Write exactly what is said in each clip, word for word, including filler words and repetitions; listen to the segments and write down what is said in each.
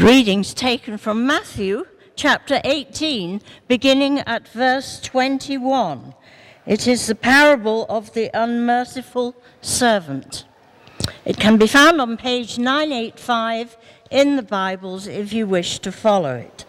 Readings taken from Matthew chapter eighteen, beginning at verse twenty-one. It is the parable of the unmerciful servant. It can be found on page nine eighty-five in the Bibles if you wish to follow it.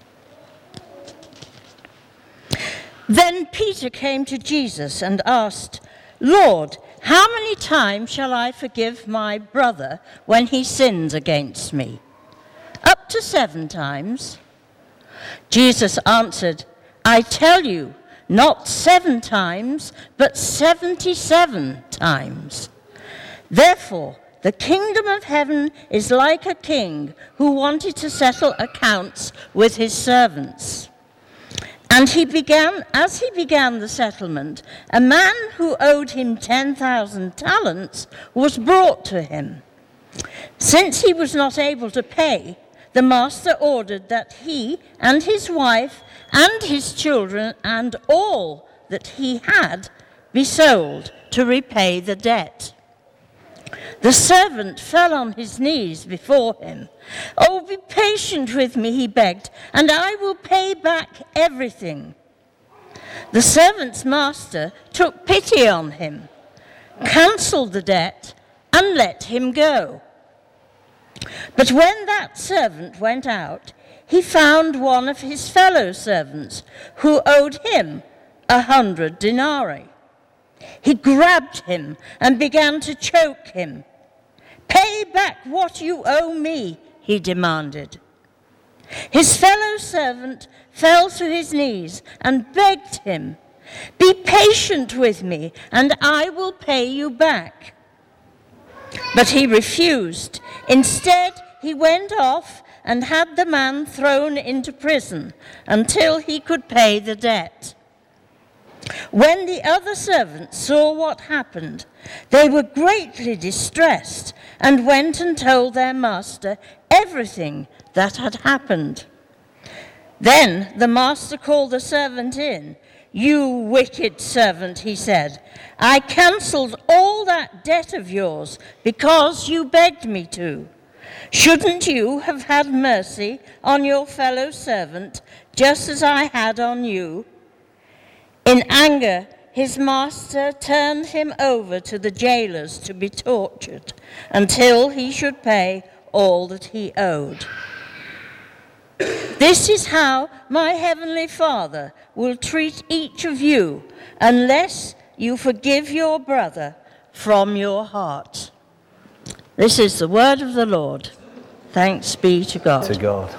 Then Peter came to Jesus and asked, "Lord, how many times shall I forgive my brother when he sins against me? Up to seven times?" Jesus answered, "I tell you, not seven times, but seventy-seven times. Therefore, the kingdom of heaven is like a king who wanted to settle accounts with his servants. And he began, as he began the settlement, a man who owed him ten thousand talents was brought to him. Since he was not able to pay, the master ordered that he and his wife and his children and all that he had be sold to repay the debt. The servant fell on his knees before him. 'Oh, be patient with me,' he begged, 'and I will pay back everything.' The servant's master took pity on him, cancelled the debt, and let him go. But when that servant went out, he found one of his fellow servants who owed him a hundred denarii. He grabbed him and began to choke him. 'Pay back what you owe me,' he demanded. His fellow servant fell to his knees and begged him, 'Be patient with me, and I will pay you back.' But he refused. Instead, he went off and had the man thrown into prison until he could pay the debt. When the other servants saw what happened, they were greatly distressed and went and told their master everything that had happened. Then the master called the servant in. 'You wicked servant,' he said, 'I cancelled all that debt of yours because you begged me to. Shouldn't you have had mercy on your fellow servant just as I had on you?' In anger, his master turned him over to the jailers to be tortured until he should pay all that he owed. This is how my heavenly Father will treat each of you unless you forgive your brother from your heart." This is the word of the Lord. Thanks be to God. To God.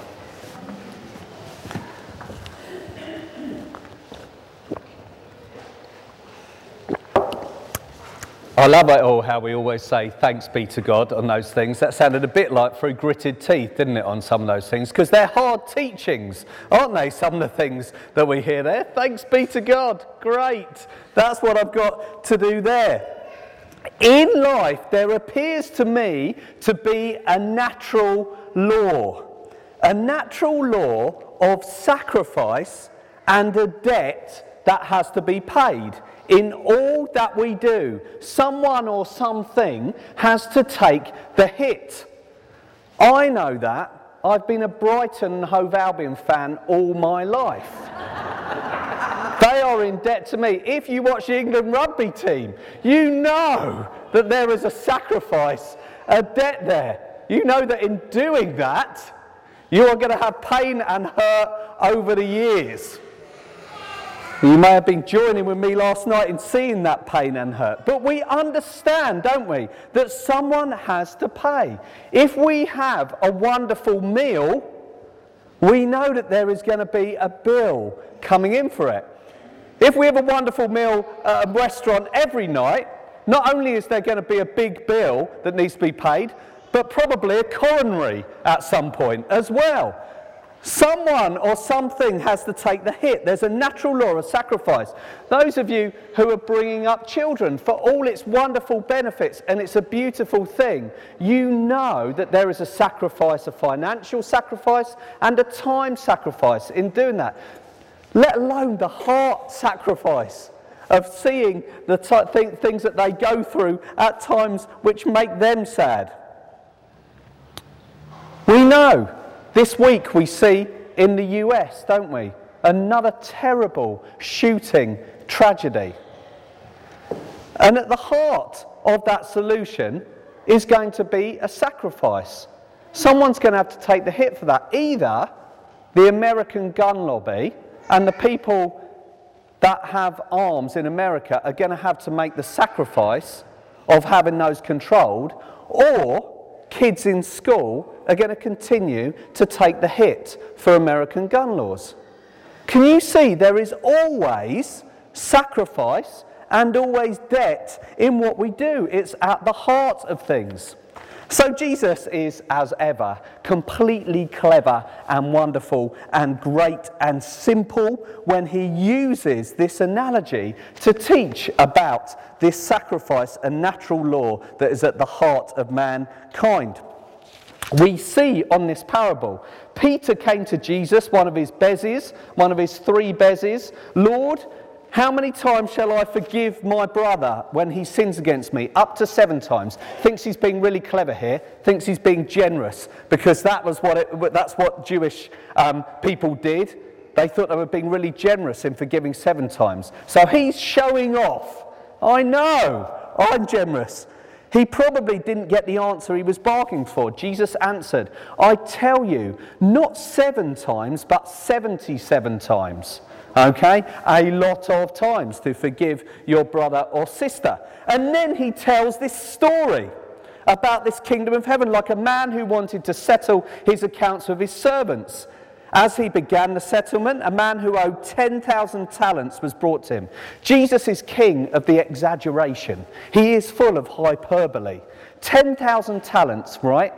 I love it all how we always say thanks be to God on those things. That sounded a bit like through gritted teeth, didn't it, on some of those things? Because they're hard teachings, aren't they, some of the things that we hear there? Thanks be to God. Great. That's what I've got to do there. In life, there appears to me to be a natural law. A natural law of sacrifice and a debt that has to be paid. In all that we do, someone or something has to take the hit. I know that. I've been a Brighton and Hove Albion fan all my life. They are in debt to me. If you watch the England rugby team, you know that there is a sacrifice, a debt there. You know that in doing that, you are going to have pain and hurt over the years. You may have been joining with me last night in seeing that pain and hurt. But we understand, don't we, that someone has to pay. If we have a wonderful meal, we know that there is going to be a bill coming in for it. If we have a wonderful meal at a restaurant every night, not only is there going to be a big bill that needs to be paid, but probably a coronary at some point as well. Someone or something has to take the hit. There's a natural law of sacrifice. Those of you who are bringing up children, for all its wonderful benefits, and it's a beautiful thing, you know that there is a sacrifice, a financial sacrifice and a time sacrifice in doing that. Let alone the heart sacrifice of seeing the t- th- things that they go through at times which make them sad. We know This week we see in the U S, don't we, another terrible shooting tragedy. And at the heart of that solution is going to be a sacrifice. Someone's going to have to take the hit for that. Either the American gun lobby and the people that have arms in America are going to have to make the sacrifice of having those controlled, or kids in school are going to continue to take the hit for American gun laws. Can you see there is always sacrifice and always debt in what we do? It's at the heart of things. So Jesus is, as ever, completely clever and wonderful and great and simple when he uses this analogy to teach about this sacrifice and natural law that is at the heart of mankind. We see on this parable, Peter came to Jesus, one of his bezies, one of his three bezies, Lord, how many times shall I forgive my brother when he sins against me? Up to seven times. Thinks he's being really clever here. Thinks he's being generous, because that was what it, that's what Jewish um, people did. They thought they were being really generous in forgiving seven times. So he's showing off. I know, I'm generous. He probably didn't get the answer he was bargaining for. Jesus answered, I tell you, not seven times, but seventy-seven times. Okay, a lot of times to forgive your brother or sister. And then he tells this story about this kingdom of heaven, like a man who wanted to settle his accounts with his servants. As he began the settlement, a man who owed ten thousand talents was brought to him. Jesus is king of the exaggeration. He is full of hyperbole. ten thousand talents, right?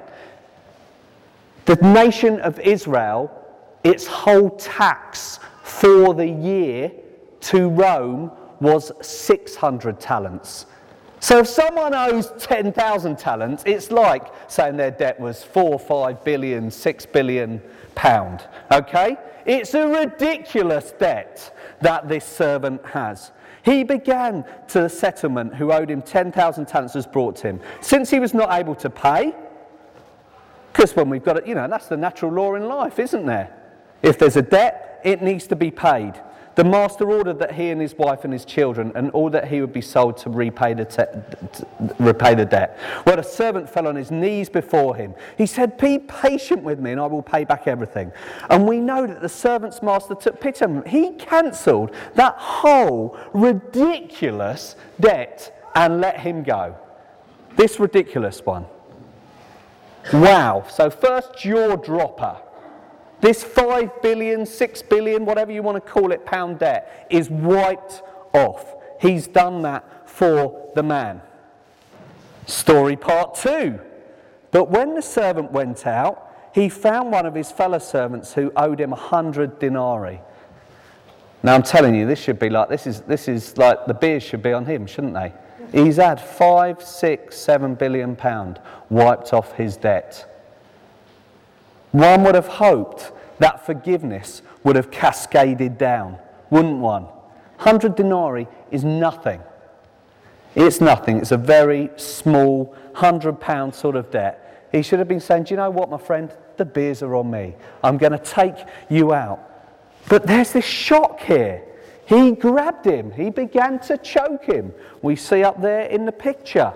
The nation of Israel, its whole tax for the year to Rome was six hundred talents. So if someone owes ten thousand talents, it's like saying their debt was four, five billion, six billion pound. Okay? It's a ridiculous debt that this servant has. He began to the settlement who owed him ten thousand talents was brought to him. Since he was not able to pay, because when we've got it, you know, that's the natural law in life, isn't there? If there's a debt, it needs to be paid. The master ordered that he and his wife and his children and all that he would be sold to repay the, te- to repay the debt. Well, the servant fell on his knees before him. He said, be patient with me and I will pay back everything. And we know that the servant's master took pity on him. He cancelled that whole ridiculous debt and let him go. This ridiculous one. Wow. So first jaw dropper. This five billion, six billion, whatever you want to call it, pound debt is wiped off. He's done that for the man. Story part two. But when the servant went out, he found one of his fellow servants who owed him a hundred denarii. Now I'm telling you, this should be like, this is, this is like the beers should be on him, shouldn't they? He's had five, six, seven billion pound wiped off his debt. One would have hoped that forgiveness would have cascaded down, wouldn't one? one hundred denarii is nothing. It's nothing. It's a very small one hundred pound sort of debt. He should have been saying, do you know what, my friend? The beers are on me. I'm going to take you out. But there's this shock here. He grabbed him. He began to choke him. We see up there in the picture.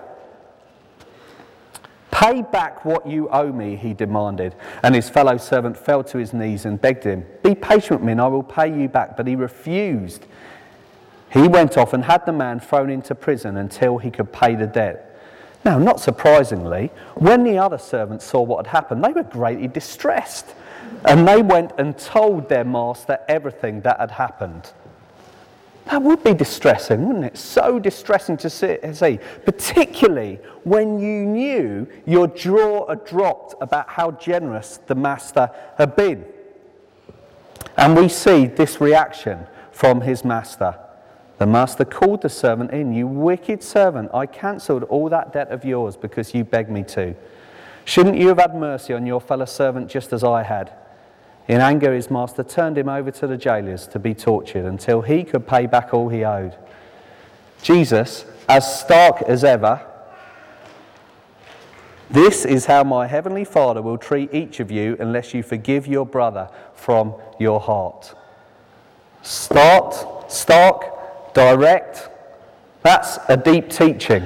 Pay back what you owe me, he demanded. And his fellow servant fell to his knees and begged him, be patient with me and I will pay you back. But he refused. He went off and had the man thrown into prison until he could pay the debt. Now, not surprisingly, when the other servants saw what had happened, they were greatly distressed. And they went and told their master everything that had happened. That would be distressing, wouldn't it? So distressing to see, particularly when you knew your jaw had dropped about how generous the master had been. And we see this reaction from his master. The master called the servant in. You wicked servant, I cancelled all that debt of yours because you begged me to. Shouldn't you have had mercy on your fellow servant just as I had? In anger, his master turned him over to the jailers to be tortured until he could pay back all he owed. Jesus, as stark as ever, This is how my heavenly Father will treat each of you unless you forgive your brother from your heart. Start, stark, direct. That's a deep teaching.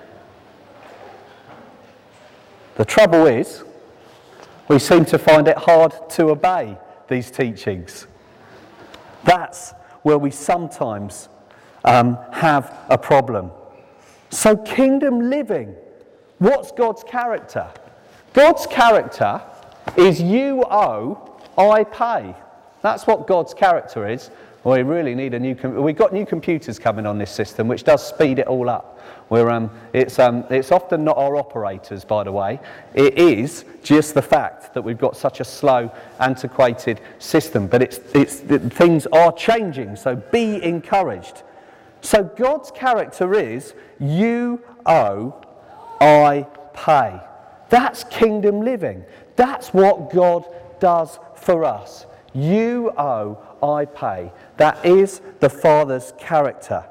The trouble is, we seem to find it hard to obey these teachings. That's where we sometimes um, have a problem. So kingdom living, what's God's character? God's character is you owe, I pay. That's what God's character is. Well, we really need a new... Com- we've got new computers coming on this system, which does speed it all up. We're, um, it's, um, it's often not our operators, by the way. It is just the fact that we've got such a slow, antiquated system. But it's, it's, it, things are changing, so be encouraged. So God's character is, you owe, I pay. That's kingdom living. That's what God does for us. You owe, I pay. That is the Father's character.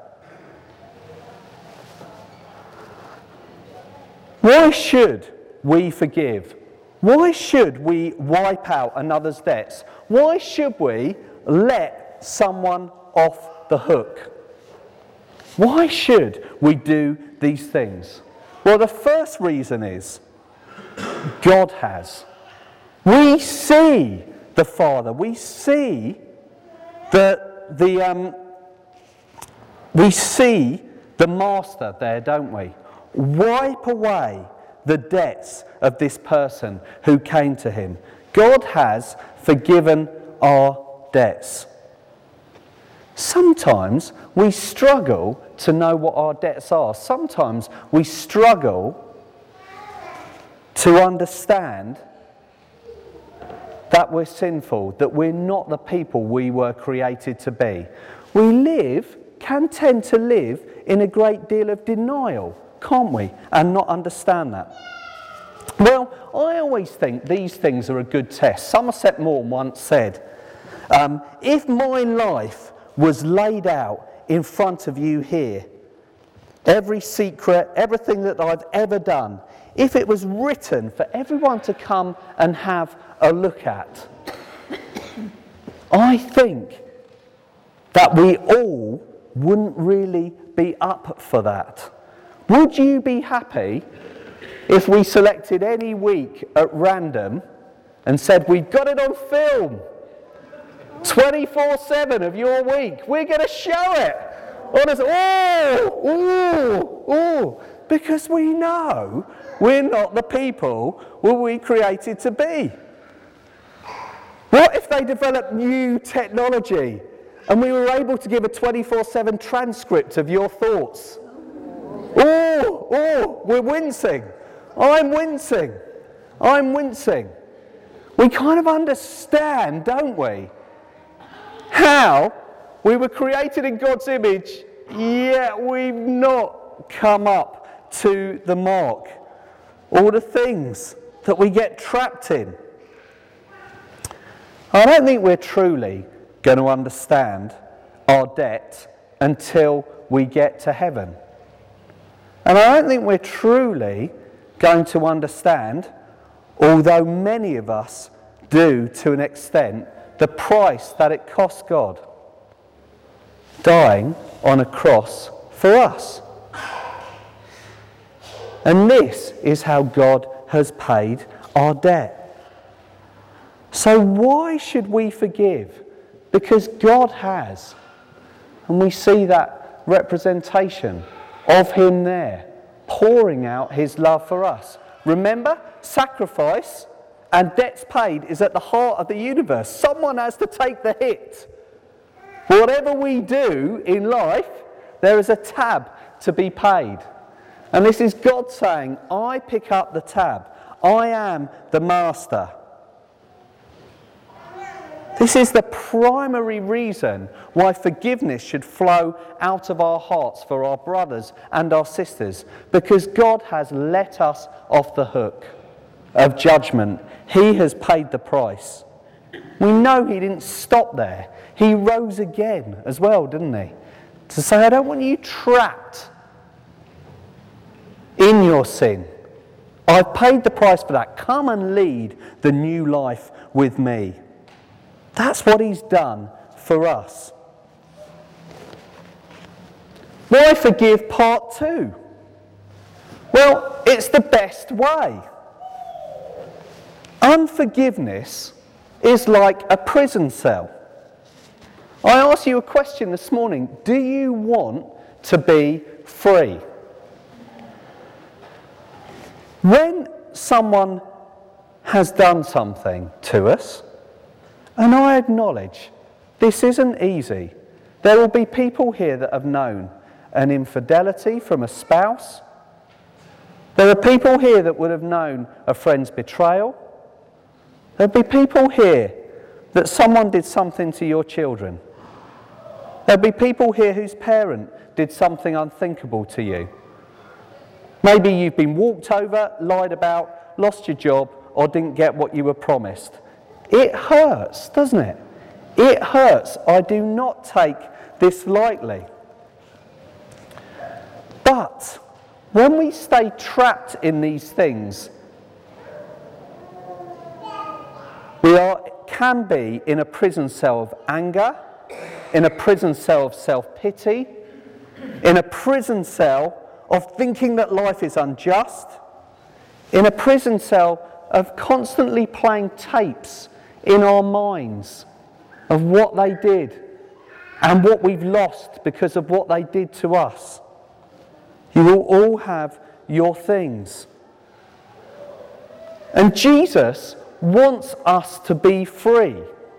Why should we forgive? Why should we wipe out another's debts? Why should we let someone off the hook? Why should we do these things? Well, the first reason is God has. We see the Father. We see the the um, we see the Master there, don't we? Wipe away the debts of this person who came to him. God has forgiven our debts. Sometimes we struggle to know what our debts are. Sometimes we struggle to understand that we're sinful, that we're not the people we were created to be. We live, can tend to live in a great deal of denial, can't we? And not understand that. Well, I always think these things are a good test. Somerset Maugham once said, um, if my life was laid out in front of you here, every secret, everything that I've ever done, if it was written for everyone to come and have a look at, I think that we all wouldn't really be up for that. Would you be happy if we selected any week at random and said, we've got it on film, twenty-four seven of your week, we're going to show it? Honestly, oh, oh, oh, because we know we're not the people who we created to be. What if they developed new technology and we were able to give a twenty-four seven transcript of your thoughts? Oh, oh, we're wincing. I'm wincing. I'm wincing. We kind of understand, don't we, how we were created in God's image, yet we've not come up to the mark. All the things that we get trapped in. I don't think we're truly going to understand our debt until we get to heaven. And I don't think we're truly going to understand, although many of us do to an extent, the price that it cost God dying on a cross for us. And this is how God has paid our debt. So why should we forgive? Because God has. And we see that representation of him there, pouring out his love for us. Remember, sacrifice and debts paid is at the heart of the universe. Someone has to take the hit. Whatever we do in life, there is a tab to be paid. And this is God saying, I pick up the tab. I am the master. This is the primary reason why forgiveness should flow out of our hearts for our brothers and our sisters, because God has let us off the hook of judgment. He has paid the price. We know he didn't stop there. He rose again as well, didn't he? To say, I don't want you trapped in your sin. I've paid the price for that. Come and lead the new life with me. That's what he's done for us. Why forgive part two? Well, it's the best way. Unforgiveness is like a prison cell. I asked you a question this morning. Do you want to be free? When someone has done something to us, and I acknowledge this isn't easy, there will be people here that have known an infidelity from a spouse. There are people here that would have known a friend's betrayal. There'll be people here that someone did something to your children. There'll be people here whose parent did something unthinkable to you. Maybe you've been walked over, lied about, lost your job, or didn't get what you were promised. It hurts, doesn't it? It hurts. I do not take this lightly. But when we stay trapped in these things, we are, can be in a prison cell of anger, in a prison cell of self-pity, in a prison cell of thinking that life is unjust, in a prison cell of constantly playing tapes in our minds of what they did and what we've lost because of what they did to us. You will all have your things. And Jesus wants us to be free.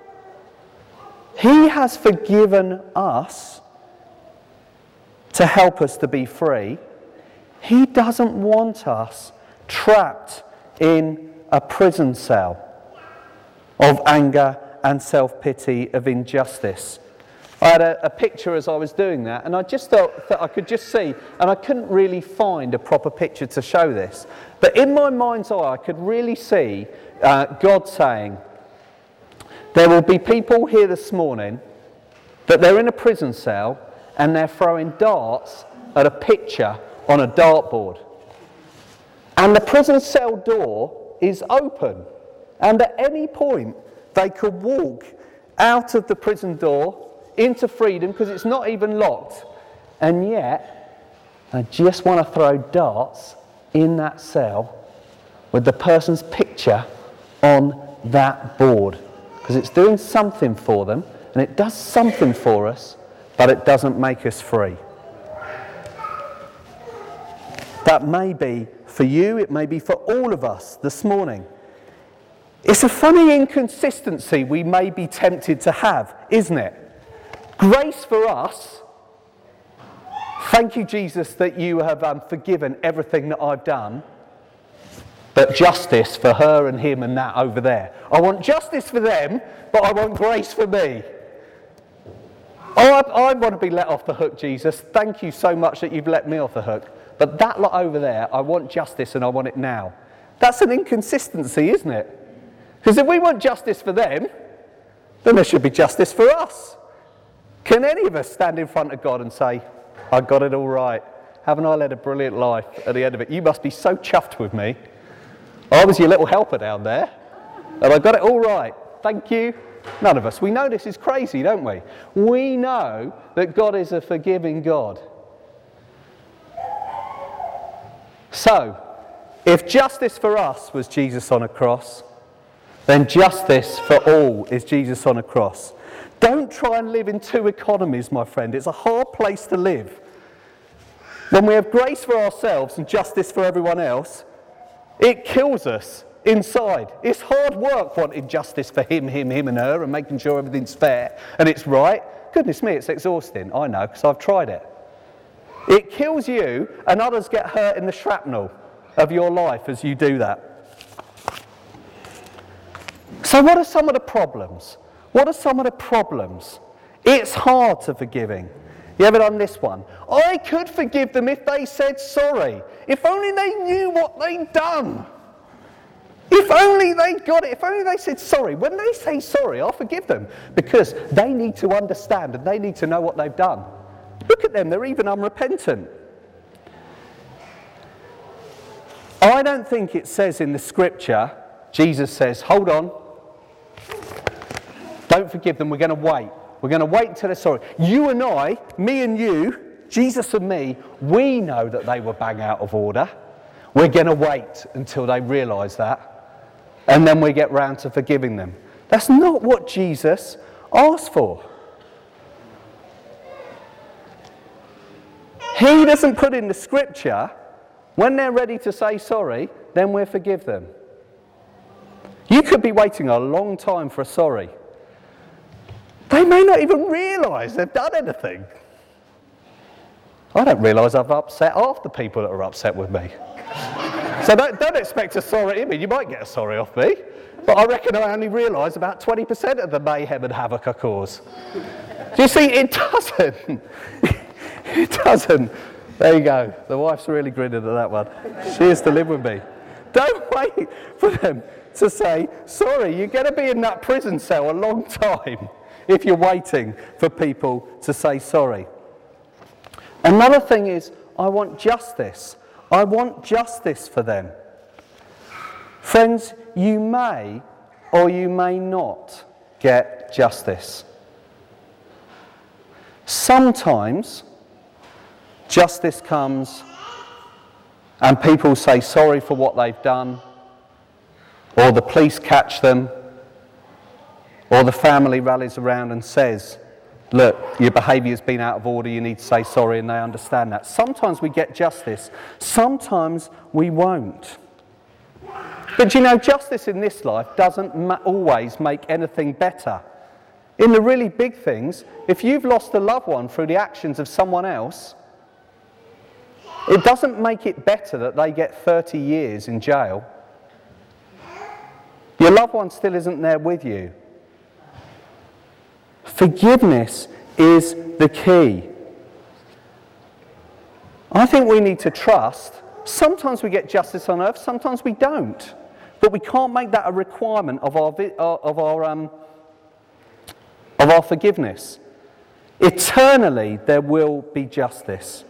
He has forgiven us to help us to be free. He doesn't want us trapped in a prison cell of anger and self-pity, of injustice. I had a, a picture as I was doing that, and I just thought that I could just see, and I couldn't really find a proper picture to show this, but in my mind's eye I could really see uh, God saying, there will be people here this morning that they're in a prison cell and they're throwing darts at a picture on a dartboard. And the prison cell door is open, and at any point they could walk out of the prison door into freedom because it's not even locked, and yet I just want to throw darts in that cell with the person's picture on that board because it's doing something for them, and it does something for us, but it doesn't make us free. That may be for you, it may be for all of us this morning. It's a funny inconsistency we may be tempted to have, isn't it? Grace for us. Thank you, Jesus, that you have um, forgiven everything that I've done. But justice for her and him and that over there. I want justice for them, but I want grace for me. Oh, I, I want to be let off the hook, Jesus. Thank you so much that you've let me off the hook. But that lot over there, I want justice and I want it now. That's an inconsistency, isn't it? Because if we want justice for them, then there should be justice for us. Can any of us stand in front of God and say, I got it all right. Haven't I led a brilliant life at the end of it? You must be so chuffed with me. I was your little helper down there, and I got it all right. Thank you. None of us. We know this is crazy, don't we? We know that God is a forgiving God. So, if justice for us was Jesus on a cross, then justice for all is Jesus on a cross. Don't try and live in two economies, my friend. It's a hard place to live. When we have grace for ourselves and justice for everyone else, it kills us inside. It's hard work wanting justice for him, him, him and her and making sure everything's fair and it's right. Goodness me, it's exhausting. I know, because I've tried it. It kills you and others get hurt in the shrapnel of your life as you do that. So what are some of the problems? What are some of the problems? It's hard to forgiving. You ever done this one? I could forgive them if they said sorry. If only they knew what they'd done. If only they got it. If only they said sorry. When they say sorry, I'll forgive them because they need to understand and they need to know what they've done. Look at them, they're even unrepentant. I don't think it says in the scripture, Jesus says, hold on, don't forgive them, we're going to wait. We're going to wait until they're sorry. You and I, me and you, Jesus and me, we know that they were bang out of order. We're going to wait until they realise that, and then we get round to forgiving them. That's not what Jesus asked for. He doesn't put in the scripture, when they're ready to say sorry, then we'll forgive them. You could be waiting a long time for a sorry. They may not even realise they've done anything. I don't realise I've upset half the people that are upset with me. So don't, don't expect a sorry. I mean, you might get a sorry off me, but I reckon I only realise about twenty percent of the mayhem and havoc I cause. Do you see, it doesn't. It doesn't. There you go. The wife's really grinning at that one. She is to live with me. Don't wait for them to say, sorry, you're going to be in that prison cell a long time if you're waiting for people to say sorry. Another thing is, I want justice. I want justice for them. Friends, you may or you may not get justice. Sometimes justice comes and people say sorry for what they've done, or the police catch them, or the family rallies around and says, look, your behaviour's been out of order, you need to say sorry, and they understand that. Sometimes we get justice, sometimes we won't. But you know, justice in this life doesn't ma- always make anything better. In the really big things, if you've lost a loved one through the actions of someone else, it doesn't make it better that they get thirty years in jail. Your loved one still isn't there with you. Forgiveness is the key. I think we need to trust. Sometimes we get justice on earth, sometimes we don't. But we can't make that a requirement of our of our um, of our forgiveness. Eternally, there will be justice.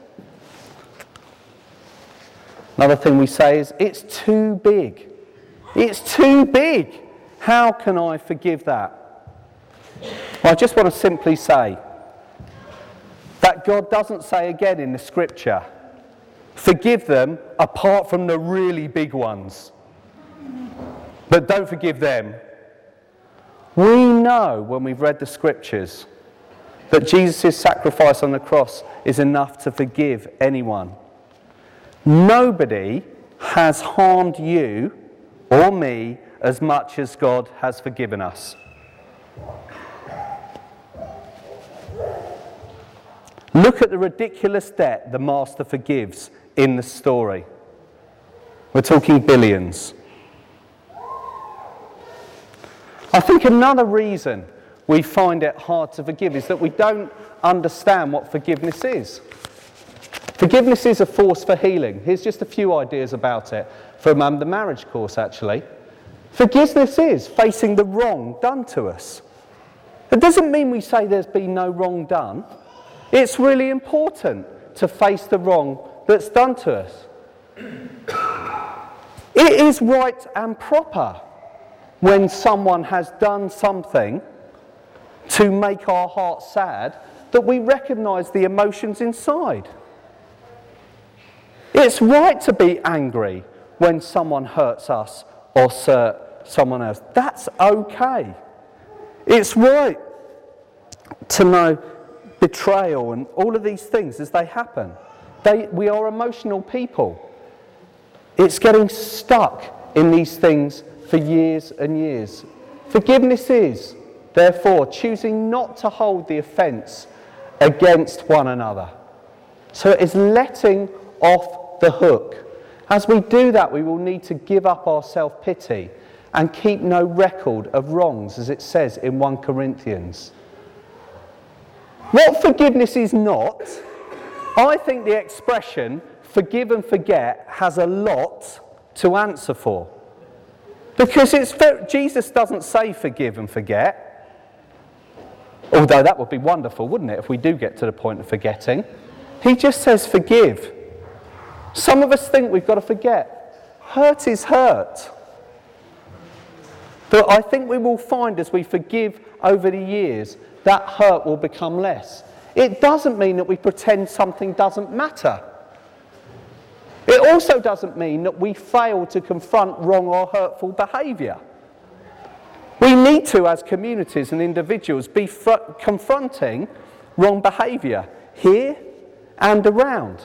Another thing we say is, it's too big. It's too big. How can I forgive that? Well, I just want to simply say that God doesn't say again in the scripture, forgive them apart from the really big ones. But don't forgive them. We know when we've read the scriptures that Jesus' sacrifice on the cross is enough to forgive anyone. Nobody has harmed you or me as much as God has forgiven us. Look at the ridiculous debt the master forgives in the story. We're talking billions. I think another reason we find it hard to forgive is that we don't understand what forgiveness is. Forgiveness is a force for healing. Here's just a few ideas about it from um, the marriage course, actually. Forgiveness is facing the wrong done to us. It doesn't mean we say there's been no wrong done. It's really important to face the wrong that's done to us. It is right and proper when someone has done something to make our hearts sad that we recognise the emotions inside. It's right to be angry when someone hurts us or hurt someone else. That's okay. It's right to know betrayal and all of these things as they happen. They, we are emotional people. It's getting stuck in these things for years and years. Forgiveness is, therefore, choosing not to hold the offence against one another. So it is letting off the hook. As we do that, we will need to give up our self-pity and keep no record of wrongs, as it says in First Corinthians. What forgiveness is not, I think the expression forgive and forget has a lot to answer for. Because it's Jesus doesn't say forgive and forget, although that would be wonderful, wouldn't it, if we do get to the point of forgetting. He just says forgive. Some of us think we've got to forget. hurt is hurt. But I think we will find as we forgive over the years, that hurt will become less. It doesn't mean that we pretend something doesn't matter. It also doesn't mean that we fail to confront wrong or hurtful behaviour. We need to, as communities and individuals, be fr- confronting wrong behaviour here and around.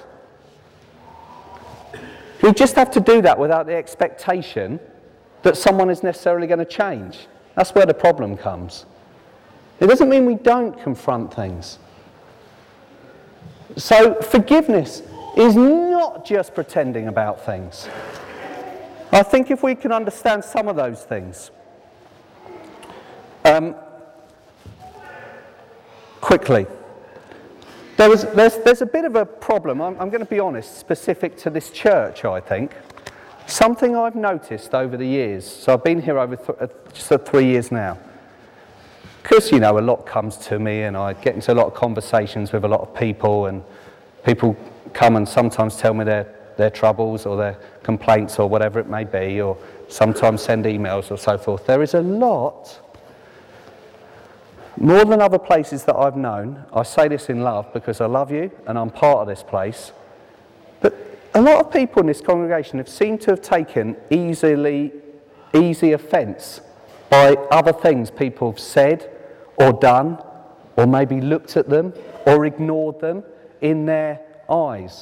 We just have to do that without the expectation that someone is necessarily going to change. That's where the problem comes. It doesn't mean we don't confront things. So forgiveness is not just pretending about things. I think if we can understand some of those things, um, quickly, there was, there's, there's a bit of a problem, I'm, I'm going to be honest, specific to this church, I think. Something I've noticed over the years, so I've been here over th- just uh, three years now, because, you know, a lot comes to me and I get into a lot of conversations with a lot of people, and people come and sometimes tell me their, their troubles or their complaints or whatever it may be, or sometimes send emails or so forth. There is a lot, more than other places that I've known. I say this in love because I love you and I'm part of this place. But a lot of people in this congregation have seemed to have taken easily, easy offence by other things people have said or done, or maybe looked at them or ignored them in their eyes.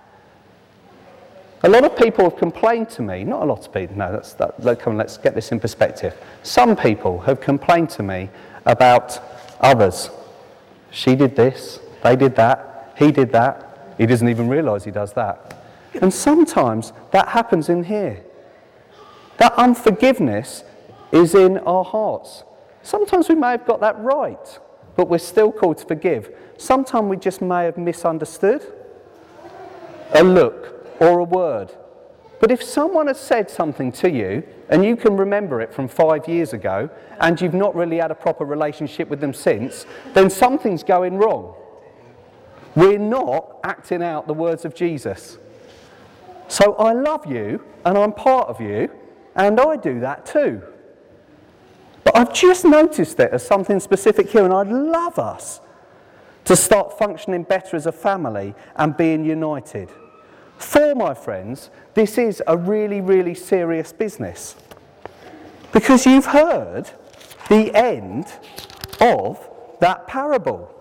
A lot of people have complained to me, not a lot of people, no, that's, that, come on, let's get this in perspective. Some people have complained to me about others. She did this, they did that, he did that, he doesn't even realise he does that. And sometimes that happens in here. That unforgiveness is in our hearts. Sometimes we may have got that right, but we're still called to forgive. Sometimes we just may have misunderstood a look or a word. But if someone has said something to you and you can remember it from five years ago and you've not really had a proper relationship with them since, then something's going wrong. We're not acting out the words of Jesus. So I love you and I'm part of you and I do that too. But I've just noticed it as something specific here, and I'd love us to start functioning better as a family and being united. For my friends, this is a really, really serious business. Because you've heard the end of that parable.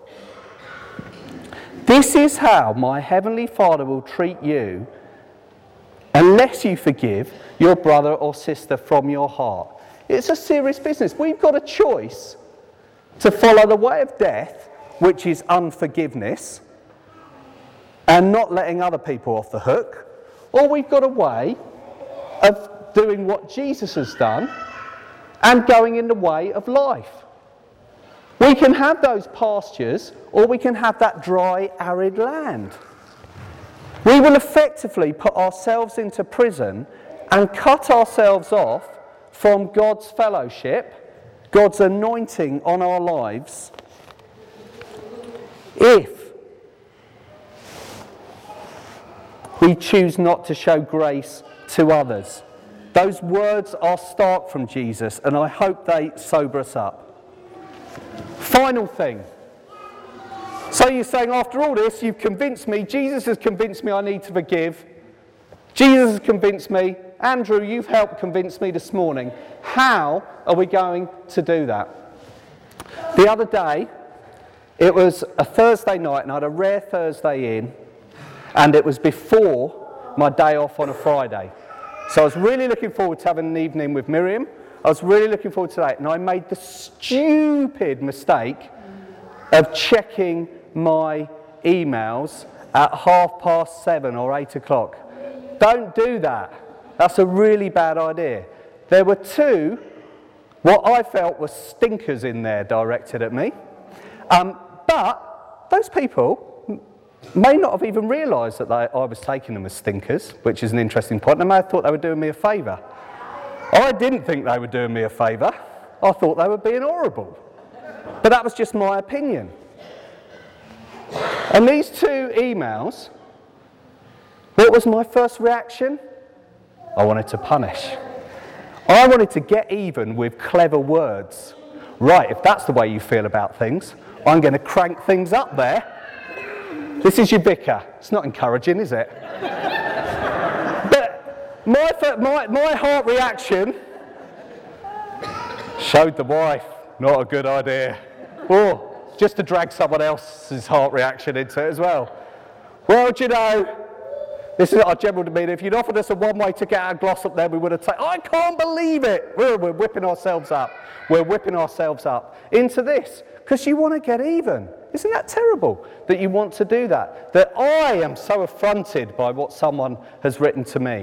This is how my heavenly Father will treat you unless you forgive your brother or sister from your heart. It's a serious business. We've got a choice to follow the way of death, which is unforgiveness, and not letting other people off the hook, or we've got a way of doing what Jesus has done and going in the way of life. We can have those pastures, or we can have that dry, arid land. We will effectively put ourselves into prison and cut ourselves off from God's fellowship, God's anointing on our lives, if we choose not to show grace to others. Those words are stark from Jesus, and I hope they sober us up. Final thing. So you're saying, after all this, you've convinced me, Jesus has convinced me I need to forgive. Jesus has convinced me. Andrew, you've helped convince me this morning. How are we going to do that? The other day, it was a Thursday night, and I had a rare Thursday in, and it was before my day off on a Friday. So I was really looking forward to having an evening with Miriam. I was really looking forward to that, and I made the stupid mistake of checking my emails at half past seven or eight o'clock. Don't do that. That's a really bad idea. There were two, what I felt were stinkers in there directed at me. Um, but those people may not have even realised that they, I was taking them as stinkers, which is an interesting point. They may have thought they were doing me a favour. I didn't think they were doing me a favour. I thought they were being horrible. But that was just my opinion. And these two emails, what was my first reaction? I wanted to punish. I wanted to get even with clever words. Right, if that's the way you feel about things, I'm going to crank things up there. This is your vicar. It's not encouraging, is it? But my, my, my heart reaction showed the wife, not a good idea. Or just to drag someone else's heart reaction into it as well. Well, do you know, this is our general demeanour. If you'd offered us a one-way ticket out of Glossop there, we would have taken, I can't believe it. We're, we're whipping ourselves up. We're whipping ourselves up into this because you want to get even. Isn't that terrible that you want to do that? That I am so affronted by what someone has written to me.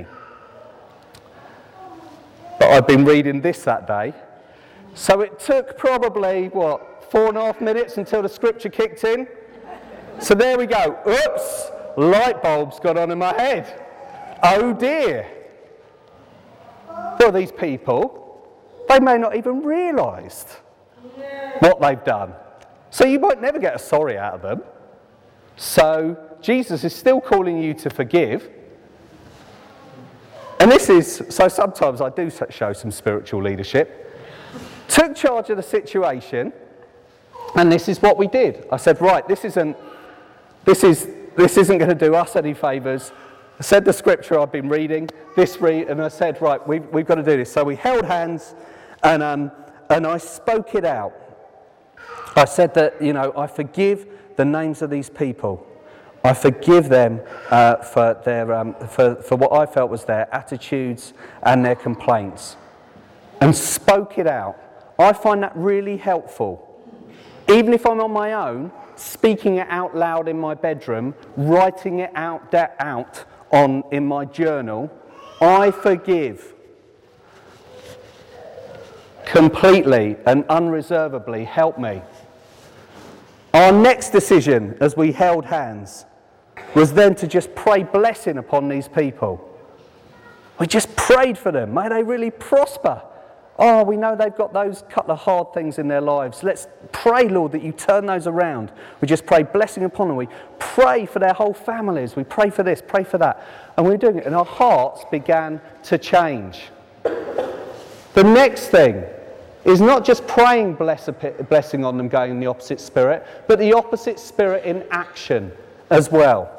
But I've been reading this that day. So it took probably, what, four and a half minutes until the scripture kicked in. So there we go. Oops, light bulb's got on in my head. Oh dear. Well, these people, they may not even realised what they've done. So you might never get a sorry out of them. So Jesus is still calling you to forgive. And this is, so sometimes I do show some spiritual leadership. Took charge of the situation, and this is what we did. I said, right, this isn't, this is, this isn't going to do us any favours. I said the scripture I've been reading, this read, and I said, right, we've, we've got to do this. So we held hands, and um, and I spoke it out. I said that, you know, I forgive the names of these people. I forgive them uh, for their um, for, for what I felt was their attitudes and their complaints. And spoke it out. I find that really helpful. Even if I'm on my own, speaking it out loud in my bedroom, writing it out, that out on in my journal, I forgive. Completely and unreservedly help me. Our next decision as we held hands was then to just pray blessing upon these people. We just prayed for them. May they really prosper. Oh, we know they've got those couple of hard things in their lives. Let's pray, Lord, that you turn those around. We just pray blessing upon them. We pray for their whole families. We pray for this, pray for that. And we were doing it, and our hearts began to change. The next thing is not just praying bless, blessing on them going in the opposite spirit, but the opposite spirit in action as well.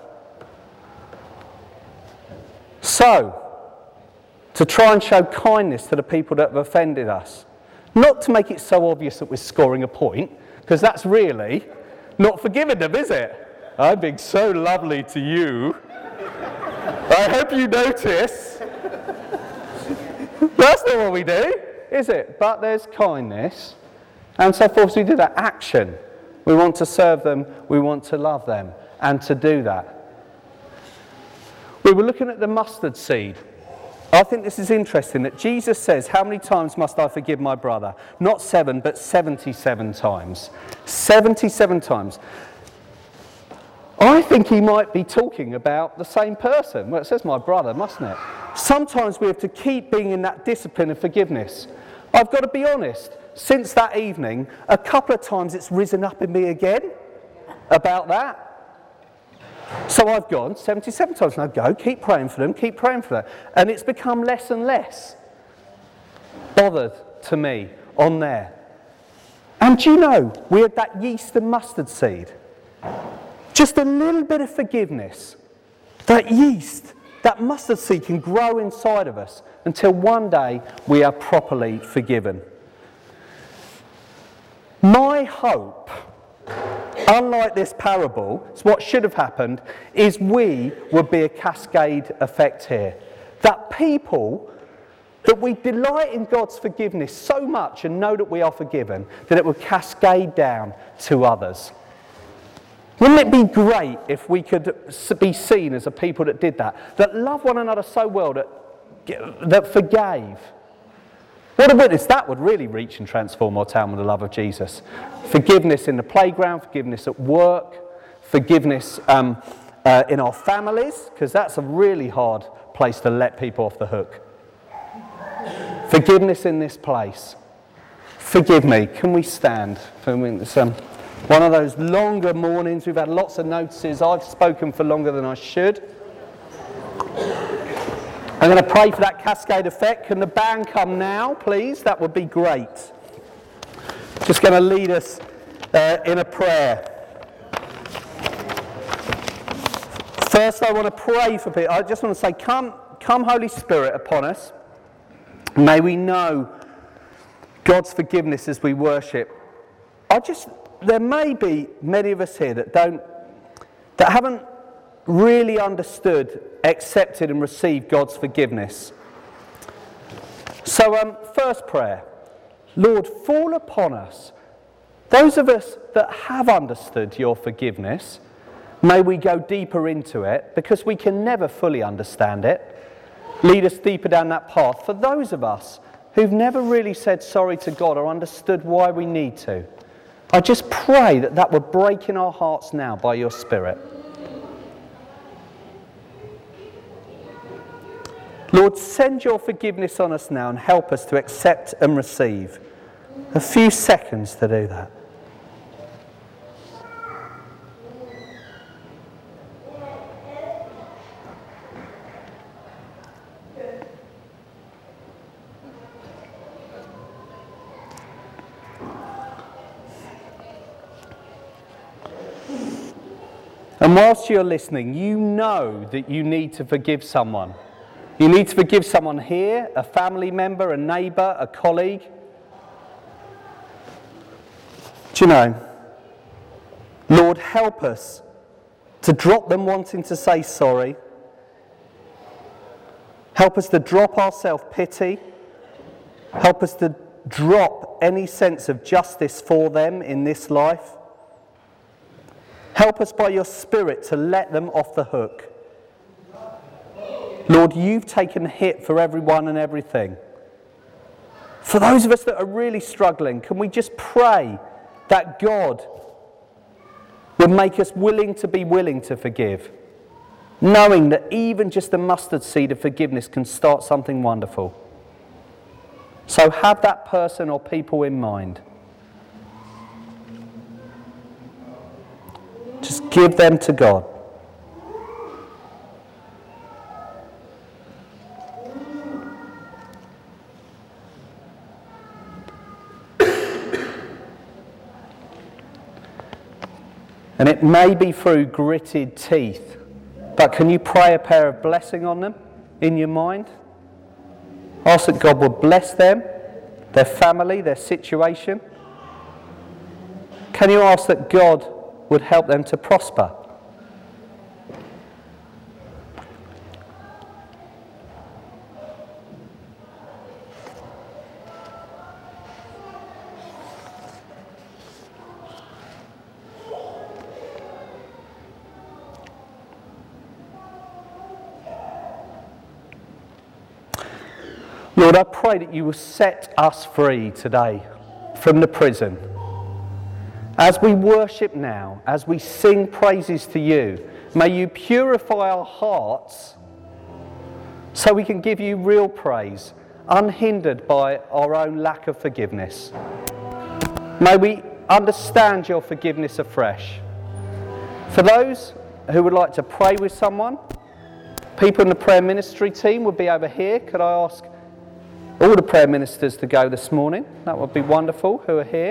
So, to try and show kindness to the people that have offended us. Not to make it so obvious that we're scoring a point, because that's really not forgiving them, is it? I'm being so lovely to you. I hope you notice. That's not what we do, is it? But there's kindness. And so forth, we do that action. We want to serve them, we want to love them, and to do that. We were looking at the mustard seed. I think this is interesting that Jesus says, how many times must I forgive my brother? Not seven, but seventy-seven times. seventy-seven times. I think he might be talking about the same person. Well, it says my brother, mustn't it? Sometimes we have to keep being in that discipline of forgiveness. I've got to be honest, since that evening, a couple of times it's risen up in me again about that. So I've gone seventy-seven times, and I go, keep praying for them, keep praying for them. And it's become less and less bothered to me on there. And do you know, we had that yeast and mustard seed. Just a little bit of forgiveness. That yeast, that mustard seed can grow inside of us until one day we are properly forgiven. My hope, unlike this parable, it's what should have happened, is we would be a cascade effect here. That people, that we delight in God's forgiveness so much and know that we are forgiven, that it would cascade down to others. Wouldn't it be great if we could be seen as a people that did that, that love one another so well, that, that forgave? What a witness that would really reach and transform our town with the love of Jesus. Forgiveness in the playground, forgiveness at work, forgiveness um, uh, in our families, because that's a really hard place to let people off the hook. Forgiveness in this place. Forgive me. Can we stand? For um, one of those longer mornings. We've had lots of notices. I've spoken for longer than I should. I'm going to pray for that cascade effect. Can the band come now, please? That would be great. Just going to lead us uh, in a prayer. First, I want to pray for people. I just want to say, come, come Holy Spirit upon us. May we know God's forgiveness as we worship. I just, there may be many of us here that don't, that haven't really understood, accepted and received God's forgiveness. So, um, first prayer. Lord, fall upon us. Those of us that have understood your forgiveness, may we go deeper into it, because we can never fully understand it. Lead us deeper down that path. For those of us who've never really said sorry to God or understood why we need to, I just pray that that would break in our hearts now by your Spirit. Lord, send your forgiveness on us now and help us to accept and receive. A few seconds to do that. And whilst you're listening, you know that you need to forgive someone. You need to forgive someone here, a family member, a neighbour, a colleague. Do you know, Lord, help us to drop them wanting to say sorry. Help us to drop our self-pity. Help us to drop any sense of justice for them in this life. Help us by your Spirit to let them off the hook. Lord, you've taken a hit for everyone and everything. For those of us that are really struggling, can we just pray that God would make us willing to be willing to forgive, knowing that even just a mustard seed of forgiveness can start something wonderful. So have that person or people in mind. Just give them to God. And it may be through gritted teeth, but can you pray a prayer of blessing on them in your mind? Ask that God will bless them, their family, their situation. Can you ask that God would help them to prosper? Lord, I pray that you will set us free today from the prison. As we worship now, as we sing praises to you, may you purify our hearts so we can give you real praise, unhindered by our own lack of forgiveness. May we understand your forgiveness afresh. For those who would like to pray with someone, people in the prayer ministry team would be over here. Could I ask all the prayer ministers to go this morning? That would be wonderful, who are here.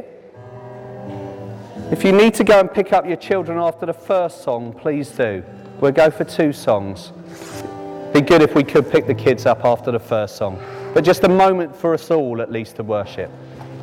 If you need to go and pick up your children after the first song, please do. We'll go for two songs. Be good if we could pick the kids up after the first song. But just a moment for us all, at least, to worship.